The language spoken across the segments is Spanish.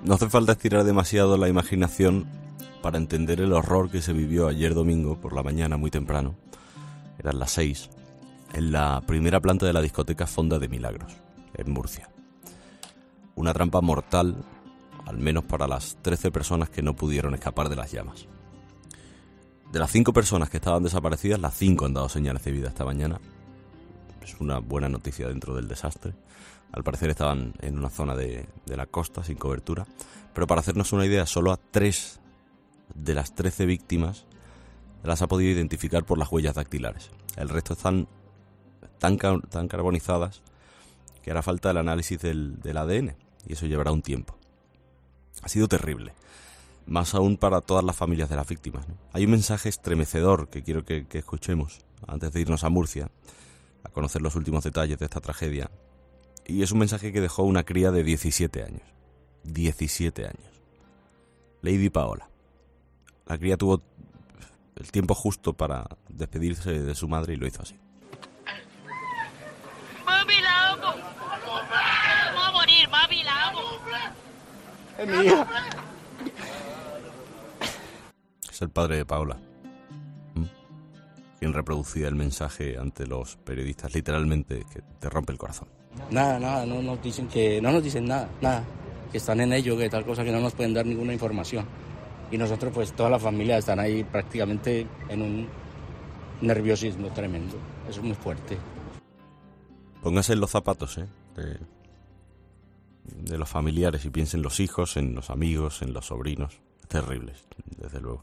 No hace falta estirar demasiado la imaginación para entender el horror que se vivió ayer domingo por la mañana muy temprano. Eran las 6, en la primera planta de la discoteca Fonda de Milagros, en Murcia. Una trampa mortal, al menos para las 13 personas que no pudieron escapar de las llamas. De las 5 personas que estaban desaparecidas, las 5 han dado señales de vida esta mañana. Es una buena noticia dentro del desastre. Al parecer estaban en una zona de la costa sin cobertura. Pero para hacernos una idea, solo a 3 de las 13 víctimas las ha podido identificar por las huellas dactilares. El resto están tan carbonizadas que hará falta el análisis del ADN y eso llevará un tiempo. Ha sido terrible, más aún para todas las familias de las víctimas, ¿no? Hay un mensaje estremecedor que quiero que escuchemos antes de irnos a Murcia a conocer los últimos detalles de esta tragedia, y es un mensaje que dejó una cría de 17 años. 17 años. Lady Paola. La cría tuvo el tiempo justo para despedirse de su madre y lo hizo así. ¡Mami, la amo! ¡Va a morir, mami, la amo! Es mi hija. Es el padre de Paola, quien reproducía el mensaje ante los periodistas, literalmente, que te rompe el corazón. Nada, no nos dicen nada, que están en ello, que tal cosa, que no nos pueden dar ninguna información. Y nosotros, pues, toda la familia están ahí prácticamente en un nerviosismo tremendo. Eso es muy fuerte. Póngase en los zapatos, de los familiares y piensen en los hijos, en los amigos, en los sobrinos. Terribles, desde luego.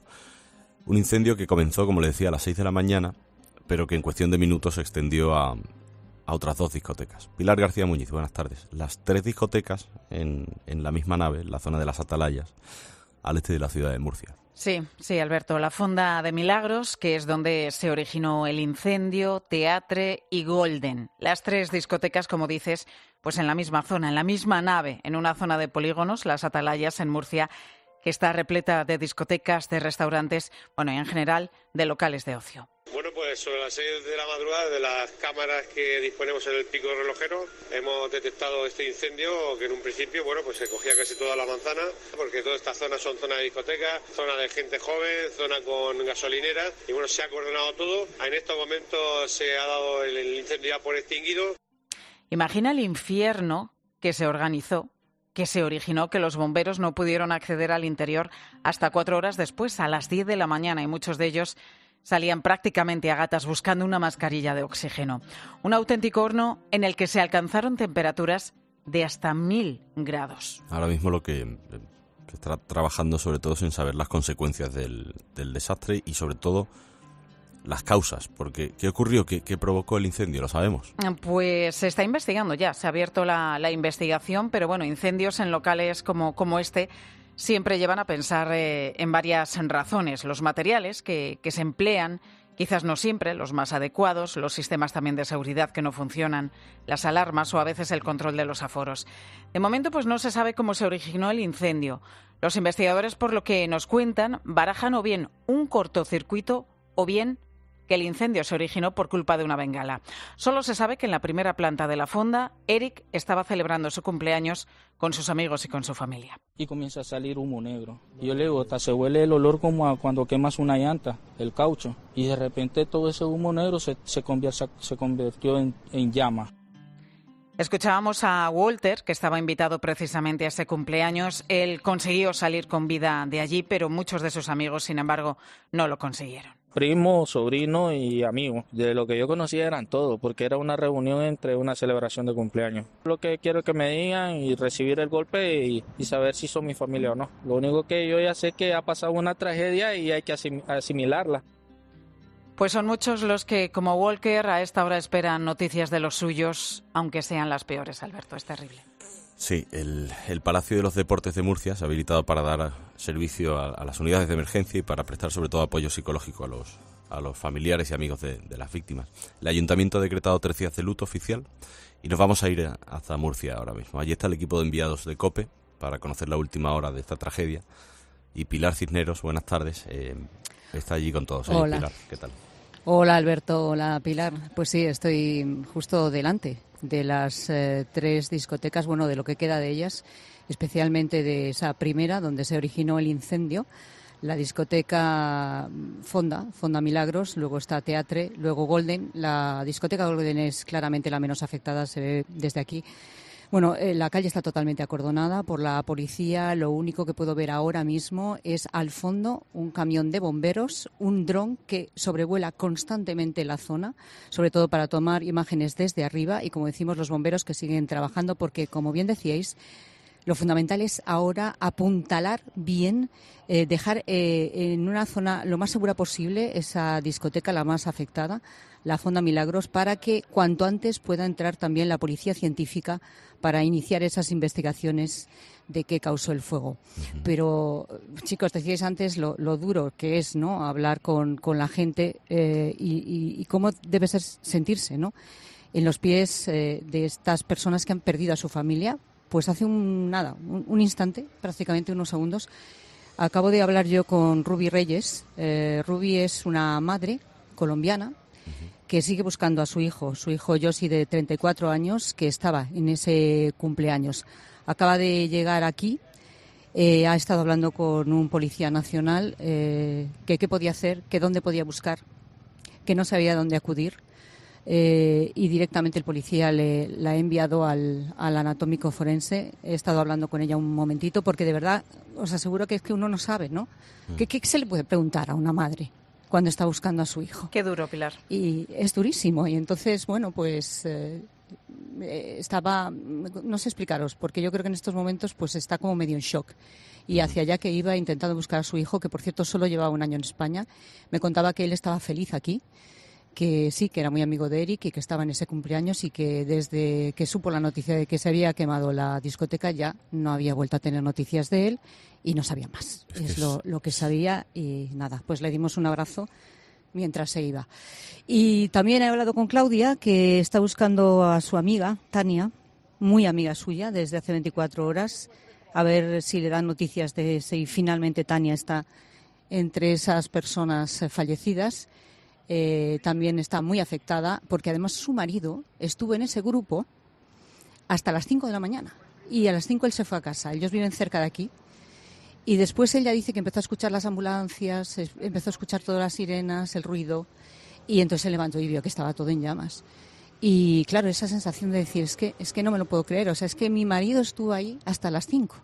Un incendio que comenzó, como le decía, a las 6 de la mañana, pero que en cuestión de minutos se extendió a otras 2 discotecas. Pilar García Muñiz, buenas tardes. Las 3 discotecas en la misma nave, en la zona de las Atalayas, al este de la ciudad de Murcia. Sí, Alberto. La Fonda de Milagros, que es donde se originó el incendio, Teatre y Golden. Las 3 discotecas, como dices, pues en la misma zona, en la misma nave, en una zona de polígonos, las Atalayas en Murcia, que está repleta de discotecas, de restaurantes, bueno, y en general de locales de ocio. Bueno, pues sobre las 6 de la madrugada, de las cámaras que disponemos en el pico relojero, hemos detectado este incendio que en un principio, bueno, pues se cogía casi toda la manzana, porque todas estas zonas son zonas de discotecas, zona de gente joven, zona con gasolineras, y bueno, se ha coordinado todo. En estos momentos se ha dado el incendio ya por extinguido. Imagina el infierno que se organizó, que se originó, que los bomberos no pudieron acceder al interior hasta 4 horas después, a las 10 de la mañana, y muchos de ellos salían prácticamente a gatas buscando una mascarilla de oxígeno. Un auténtico horno en el que se alcanzaron temperaturas de hasta 1000 grados. Ahora mismo lo que se está trabajando sobre todo es en saber las consecuencias del desastre y sobre todo las causas, porque ¿qué ocurrió? ¿Qué provocó el incendio? ¿Lo sabemos? Pues se está investigando ya, se ha abierto la investigación, pero bueno, incendios en locales como este siempre llevan a pensar en varias razones. Los materiales que se emplean, quizás no siempre los más adecuados, los sistemas también de seguridad que no funcionan, las alarmas o a veces el control de los aforos. De momento, pues no se sabe cómo se originó el incendio. Los investigadores, por lo que nos cuentan, barajan o bien un cortocircuito o bien que el incendio se originó por culpa de una bengala. Solo se sabe que en la primera planta de la fonda, Eric estaba celebrando su cumpleaños con sus amigos y con su familia. Y comienza a salir humo negro. Y yo le digo, se huele el olor como a cuando quemas una llanta, el caucho. Y de repente todo ese humo negro se convirtió en llama. Escuchábamos a Walter, que estaba invitado precisamente a ese cumpleaños. Él consiguió salir con vida de allí, pero muchos de sus amigos, sin embargo, no lo consiguieron. Primo, sobrino y amigo. De lo que yo conocía eran todos, porque era una reunión entre una celebración de cumpleaños. Lo que quiero es que me digan y recibir el golpe y saber si son mi familia o no. Lo único que yo ya sé es que ha pasado una tragedia y hay que asimilarla. Pues son muchos los que, como Walker, a esta hora esperan noticias de los suyos, aunque sean las peores, Alberto. Es terrible. Sí, el Palacio de los Deportes de Murcia se ha habilitado para dar servicio a las unidades de emergencia y para prestar sobre todo apoyo psicológico a los familiares y amigos de las víctimas. El Ayuntamiento ha decretado 3 días de luto oficial y nos vamos a ir hasta Murcia ahora mismo. Allí está el equipo de enviados de COPE para conocer la última hora de esta tragedia. Y Pilar Cisneros, buenas tardes, está allí con todos. Hola. Pilar, ¿qué tal? Hola Alberto, hola Pilar. Pues sí, estoy justo delante de las 3 discotecas, bueno, de lo que queda de ellas, especialmente de esa primera donde se originó el incendio, la discoteca Fonda Milagros, luego está Teatre, luego Golden. La discoteca Golden es claramente la menos afectada, se ve desde aquí. Bueno, la calle está totalmente acordonada por la policía. Lo único que puedo ver ahora mismo es al fondo un camión de bomberos, un dron que sobrevuela constantemente la zona, sobre todo para tomar imágenes desde arriba y, como decimos, los bomberos que siguen trabajando porque, como bien decíais, lo fundamental es ahora apuntalar bien, dejar en una zona lo más segura posible esa discoteca, la más afectada, la Fonda Milagros, para que cuanto antes pueda entrar también la policía científica para iniciar esas investigaciones de qué causó el fuego. Pero, chicos, decíais antes lo duro que es, ¿no?, hablar con la gente y cómo debe sentirse, ¿no?, en los pies de estas personas que han perdido a su familia. Pues hace un instante, prácticamente unos segundos, acabo de hablar yo con Ruby Reyes. Ruby es una madre colombiana que sigue buscando a su hijo Josi, de 34 años, que estaba en ese cumpleaños. Acaba de llegar aquí, ha estado hablando con un policía nacional, que qué podía hacer, que dónde podía buscar, que no sabía dónde acudir. Y directamente el policía la ha enviado al anatómico forense. He estado hablando con ella un momentito porque de verdad os aseguro que es que uno no sabe, ¿no? ¿Qué se le puede preguntar a una madre cuando está buscando a su hijo? Qué duro, Pilar. Y es durísimo. Y entonces, bueno, pues estaba, no sé explicaros, porque yo creo que en estos momentos pues está como medio en shock. Y hacia allá que iba intentando buscar a su hijo, que por cierto solo llevaba un año en España. Me contaba que él estaba feliz aquí, que sí, que era muy amigo de Eric y que estaba en ese cumpleaños y que desde que supo la noticia de que se había quemado la discoteca ya no había vuelto a tener noticias de él y no sabía más. Es lo que sabía y nada, pues le dimos un abrazo mientras se iba. Y también he hablado con Claudia, que está buscando a su amiga, Tania, muy amiga suya, desde hace 24 horas, a ver si le dan noticias de si finalmente Tania está entre esas personas fallecidas. También está muy afectada porque además su marido estuvo en ese grupo hasta las 5 de la mañana y a las 5 él se fue a casa. Ellos viven cerca de aquí y después ella dice que empezó a escuchar las ambulancias, empezó a escuchar todas las sirenas, el ruido, y entonces se levantó y vio que estaba todo en llamas. Y claro, esa sensación de decir es que no me lo puedo creer, o sea, es que mi marido estuvo ahí hasta las 5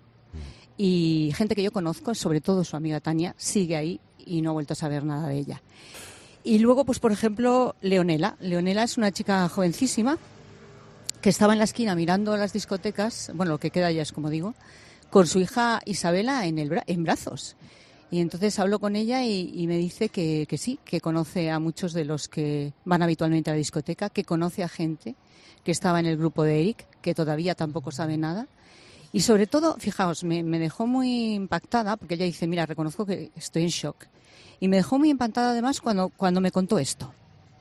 y gente que yo conozco, sobre todo su amiga Tania, sigue ahí y no ha vuelto a saber nada de ella. Y luego, pues por ejemplo, Leonela. Leonela es una chica jovencísima que estaba en la esquina mirando las discotecas, bueno, lo que queda ya es como digo, con su hija Isabela en brazos. Y entonces hablo con ella y me dice que sí, que conoce a muchos de los que van habitualmente a la discoteca, que conoce a gente que estaba en el grupo de Eric, que todavía tampoco sabe nada. Y sobre todo, fijaos, me dejó muy impactada, porque ella dice, mira, reconozco que estoy en shock. Y me dejó muy impactada además cuando me contó esto.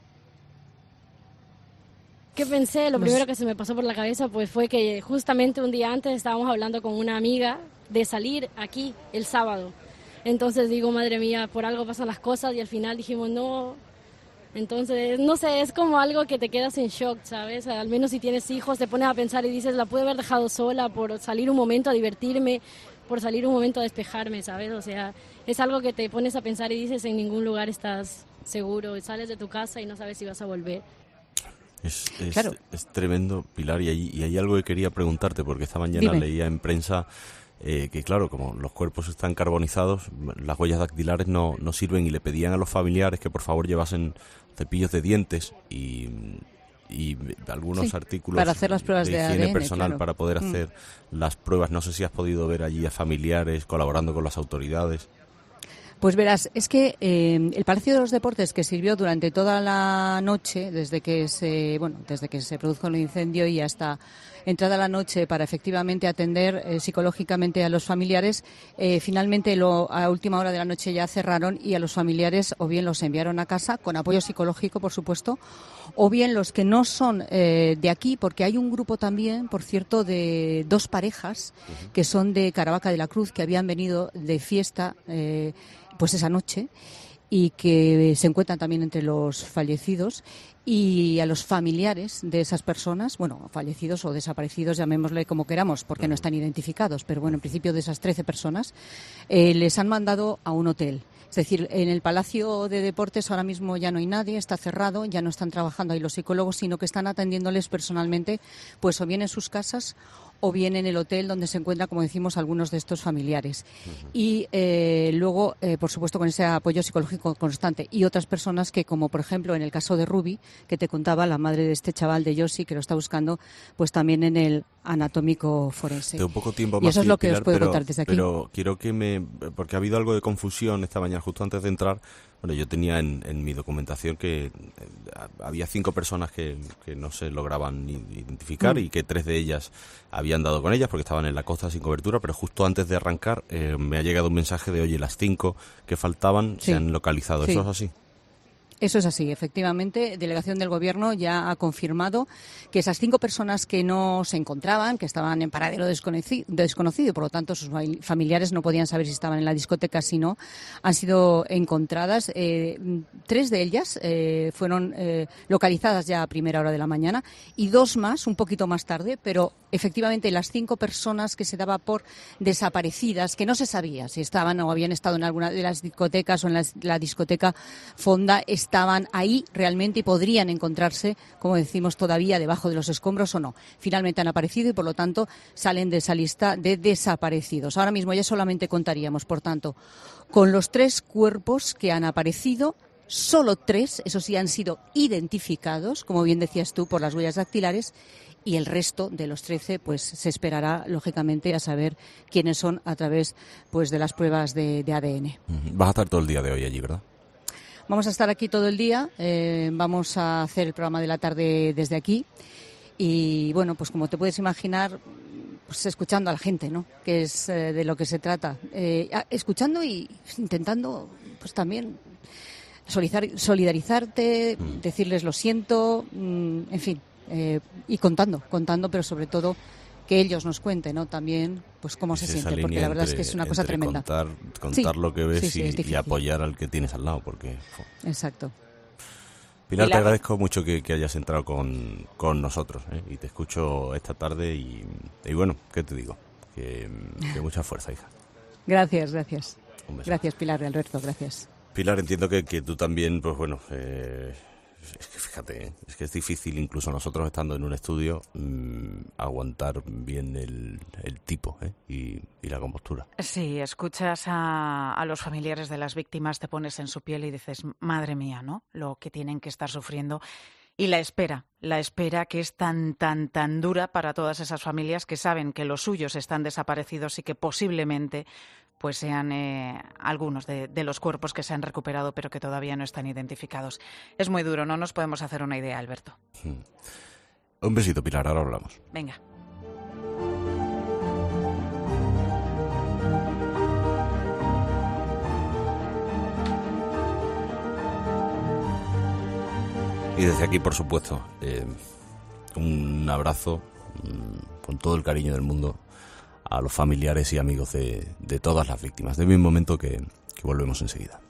¿Qué pensé? Lo primero que se me pasó por la cabeza pues fue que justamente un día antes estábamos hablando con una amiga de salir aquí el sábado. Entonces digo, madre mía, por algo pasan las cosas y al final dijimos no. Entonces, no sé, es como algo que te quedas en shock, ¿sabes? Al menos si tienes hijos te pones a pensar y dices, la pude haber dejado sola por salir un momento a divertirme, por salir un momento a despejarme, ¿sabes? O sea, es algo que te pones a pensar y dices, en ningún lugar estás seguro, sales de tu casa y no sabes si vas a volver. Claro. Es tremendo, Pilar, y hay algo que quería preguntarte, porque esta mañana leía en prensa que, claro, como los cuerpos están carbonizados, las huellas dactilares no sirven, y le pedían a los familiares que por favor llevasen cepillos de dientes y algunos artículos para hacer las pruebas de higiene ADN, personal, claro, para poder hacer las pruebas. No sé si has podido ver allí a familiares colaborando con las autoridades. Pues verás, es que el Palacio de los Deportes, que sirvió durante toda la noche, desde que se produjo el incendio y hasta entrada la noche, para efectivamente atender psicológicamente a los familiares, finalmente a última hora de la noche ya cerraron, y a los familiares o bien los enviaron a casa con apoyo psicológico, por supuesto, o bien los que no son de aquí, porque hay un grupo también, por cierto, de 2 parejas que son de Caravaca de la Cruz, que habían venido de fiesta pues esa noche, y que se encuentran también entre los fallecidos, y a los familiares de esas personas, bueno, fallecidos o desaparecidos, llamémosle como queramos, porque no están identificados, pero bueno, en principio de esas 13 personas, les han mandado a un hotel. Es decir, en el Palacio de Deportes ahora mismo ya no hay nadie, está cerrado, ya no están trabajando ahí los psicólogos, sino que están atendiéndoles personalmente, pues o bien en sus casas o bien en el hotel donde se encuentran, como decimos, algunos de estos familiares. Y luego, por supuesto, con ese apoyo psicológico constante. Y otras personas que, como por ejemplo en el caso de Ruby, que te contaba, la madre de este chaval, de Yoshi, que lo está buscando, pues también en el anatómico forense. Tengo poco tiempo y más, eso es lo que Pilar, os puedo contar desde aquí. Pero quiero porque ha habido algo de confusión esta mañana, justo antes de entrar. Bueno, yo tenía en mi documentación que había 5 personas que no se lograban identificar y que 3 de ellas habían dado con ellas porque estaban en la costa sin cobertura, pero justo antes de arrancar me ha llegado un mensaje de, oye, las 5 que faltaban se han localizado. ¿Eso es así? Eso es así, efectivamente. Delegación del Gobierno ya ha confirmado que esas 5 personas que no se encontraban, que estaban en paradero desconocido, por lo tanto sus familiares no podían saber si estaban en la discoteca, si no, han sido encontradas. 3 de ellas fueron localizadas ya a primera hora de la mañana y 2 más, un poquito más tarde, pero efectivamente las 5 personas que se daba por desaparecidas, que no se sabía si estaban o habían estado en alguna de las discotecas o en la discoteca Fonda, estaban ahí realmente y podrían encontrarse, como decimos, todavía debajo de los escombros o no. Finalmente han aparecido y, por lo tanto, salen de esa lista de desaparecidos. Ahora mismo ya solamente contaríamos, por tanto, con los 3 cuerpos que han aparecido. Solo 3, eso sí, han sido identificados, como bien decías tú, por las huellas dactilares, y el resto de los 13 pues se esperará, lógicamente, a saber quiénes son a través pues de las pruebas de ADN. Vas a estar todo el día de hoy allí, ¿verdad? Vamos a estar aquí todo el día, vamos a hacer el programa de la tarde desde aquí y, bueno, pues como te puedes imaginar, pues escuchando a la gente, ¿no?, que es de lo que se trata. Escuchando y intentando, pues también solidarizarte, decirles lo siento, en fin, y contando, pero sobre todo que ellos nos cuenten, ¿no?, también pues cómo se siente, porque la verdad es que es una cosa tremenda. Contar lo que ves y apoyar al que tienes al lado, porque... Exacto. Pilar, te agradezco mucho que hayas entrado con nosotros, y te escucho esta tarde y bueno, ¿qué te digo? Que mucha fuerza, hija. Gracias. Un beso. Gracias, Pilar, Alberto, gracias. Pilar, entiendo que tú también, pues bueno, es que fíjate, es que es difícil incluso nosotros estando en un estudio aguantar bien el tipo y la compostura. Sí, escuchas a los familiares de las víctimas, te pones en su piel y dices, madre mía, ¿no?, lo que tienen que estar sufriendo. Y la espera que es tan dura para todas esas familias que saben que los suyos están desaparecidos y que posiblemente pues sean algunos de los cuerpos que se han recuperado pero que todavía no están identificados. Es muy duro, no nos podemos hacer una idea, Alberto. Un besito, Pilar, ahora hablamos. Venga. Y desde aquí, por supuesto, un abrazo con todo el cariño del mundo a los familiares y amigos de todas las víctimas. De un momento que volvemos enseguida.